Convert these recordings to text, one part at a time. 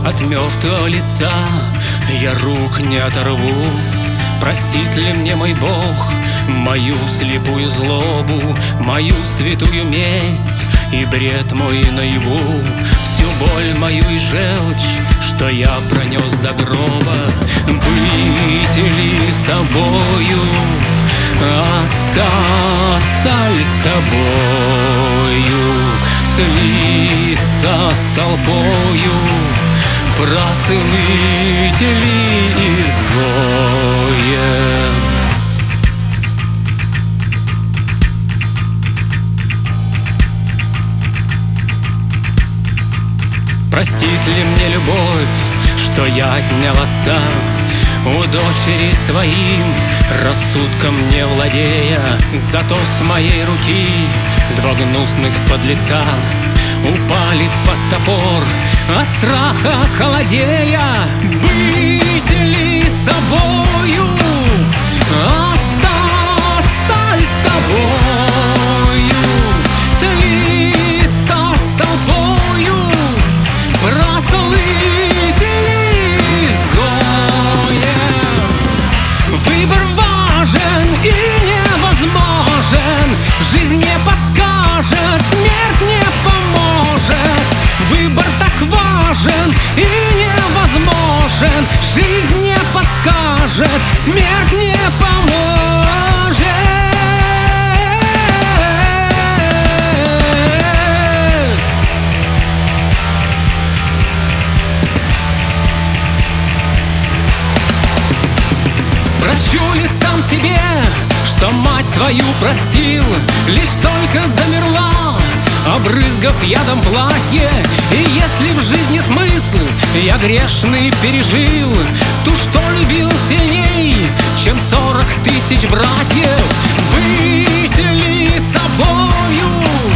От мертвого лица я рук не оторву. Простит ли мне мой Бог мою слепую злобу, мою святую месть и бред мой наяву, всю боль мою и желчь, что я пронес до гроба? Быть ли собою, остаться ли с тобою, слиться с толпою, прослыть ли изгоем? Простит ли мне любовь, что я отнял отца у дочери своим, рассудком не владея? Зато с моей руки два гнусных подлеца упали под топор, от страха холодея. Быть ли собою, остаться ли с тобою, слиться с толпою, прослыть ли изгоем? Выбор важен и невозможен, жизнь не подскажет, смерть не поможет. Выбор так важен и невозможен, жизнь не подскажет, смерть не поможет. Прощу ли сам себе, что мать свою простил, лишь только замерла, обрызгав ядом платье? И если в жизни смысл я грешный пережил, ту, что любил сильней, чем 40 000 братьев. Быть ли собою,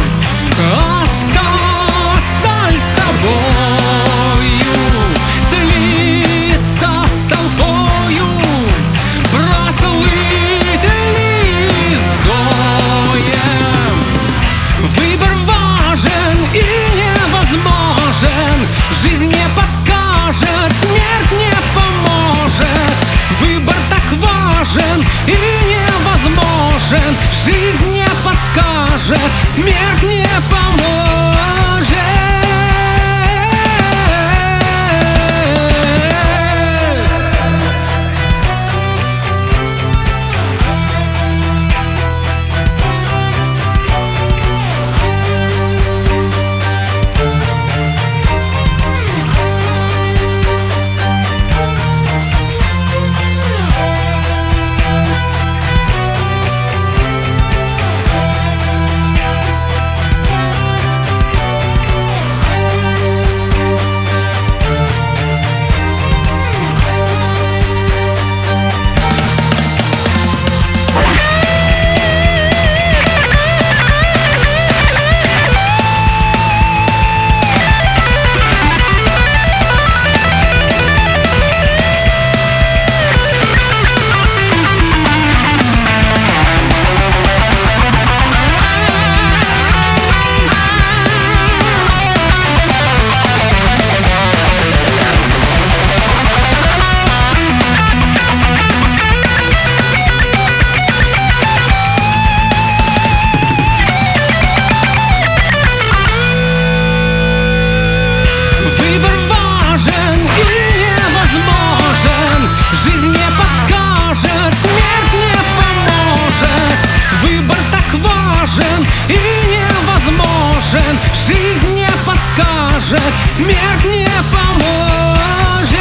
остаться ли с тобою, слиться с толпою, прослыть ли изгоем? Выбор важен и невозможен, жизнь не подскажет, смерть не поможет. Выбор так важен и невозможен, жизнь не подскажет, смерть не поможет. Жизнь не подскажет, смерть не поможет.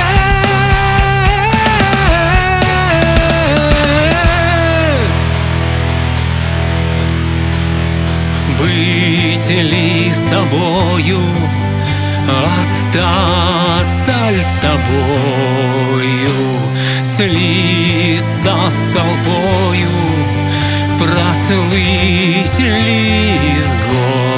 Быть ли собою, остаться ли с тобою, слиться с толпою, прослыть ли изгоем?